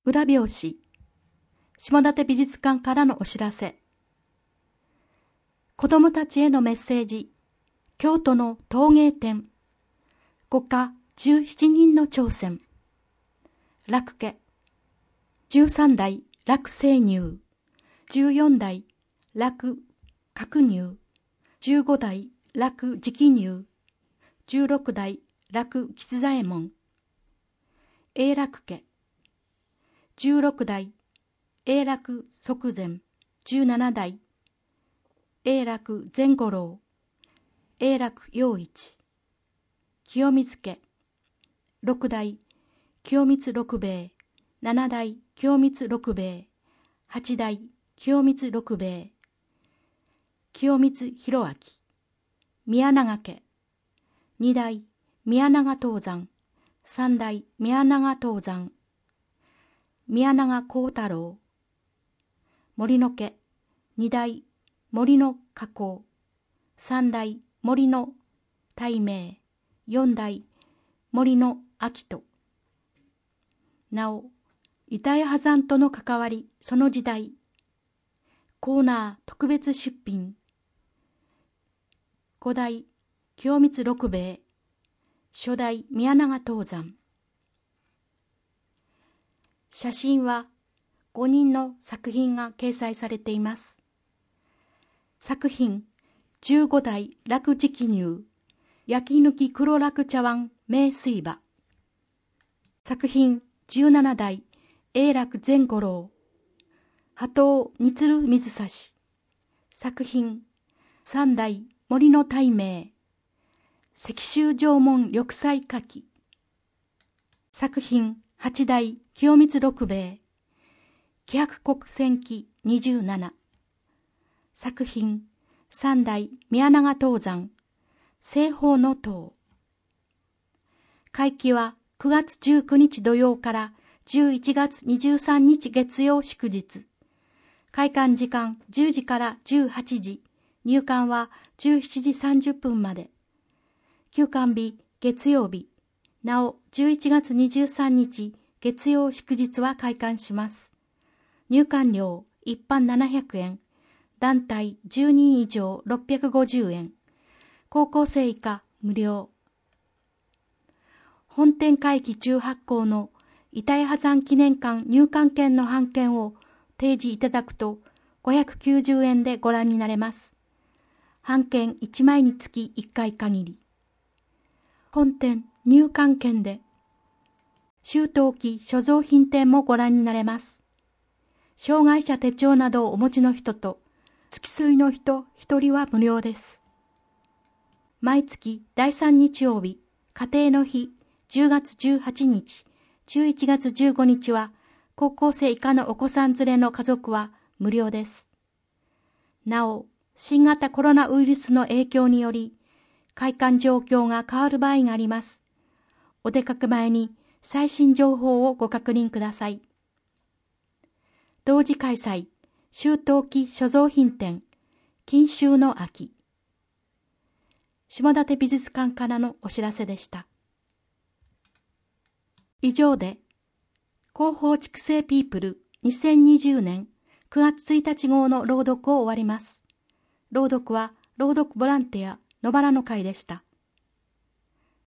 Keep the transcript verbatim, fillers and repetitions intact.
裏表紙、下館美術館からのお知らせ。子供たちへのメッセージ、京都の陶芸展、ご家じゅうななにんの挑戦、楽家、じゅうさん代楽生乳、じゅうよん代楽角乳、じゅうご代楽直乳、じゅうろく代楽吉左衛門、永楽家、じゅうろく代永楽即前、じゅうなな代永楽善五郎、永楽陽一、清水家、ろく代清光六兵衛、なな代清光六兵衛、はち代清光六兵衛、清光弘明、宮永家、に代宮永東山、さん代宮永東山、宮永幸太郎、森の家、に代森の加工、さん代森の大明、よん代森の明人。なお、板谷波山との関わり、その時代、コーナー特別出品、ご代清光六兵衛、初代宮永東山。写真はごにんの作品が掲載されています。作品じゅうご代楽直乳、焼き抜き黒楽茶碗名水場。作品じゅうなな代永楽善五郎、波頭に鶴水差し。作品さん代森の大明、石州縄文緑彩花器。作品はち代清光六兵衛、気迫国戦記にじゅうなな。作品さん代宮永東山、西方の塔。会期はくがつじゅうくにち土曜からじゅういちがつにじゅうさんにち月曜祝日。開館時間じゅうじからじゅうはちじ、入館はじゅうしちじさんじゅっぷんまで。休館日月曜日、なおじゅういちがつにじゅうさんにち月曜祝日は開館します。入館料一般ななひゃくえん、団体じゅうにん以上ろっぴゃくごじゅうえん、高校生以下無料。本店会期中発行の板谷波山記念館入館券の半券を提示いただくとごひゃくきゅうじゅうえんでご覧になれます。半券いちまいにつきいっかい限り。本店入館券で秋冬季所蔵品展もご覧になれます。障害者手帳などをお持ちの人と付き添いの人ひとりは無料です。毎月だいさん日曜日、家庭の日じゅうがつじゅうはちにち、じゅういちがつじゅうごにちは高校生以下のお子さん連れの家族は無料です。なお、新型コロナウイルスの影響により開館状況が変わる場合があります。お出かけ前に最新情報をご確認ください。同時開催、秋冬季所蔵品展、金秋の秋。下館美術館からのお知らせでした。以上で、広報畜生ピープルにせんにじゅうねんくがつついたち号の朗読を終わります。朗読は朗読ボランティア野原の会でした。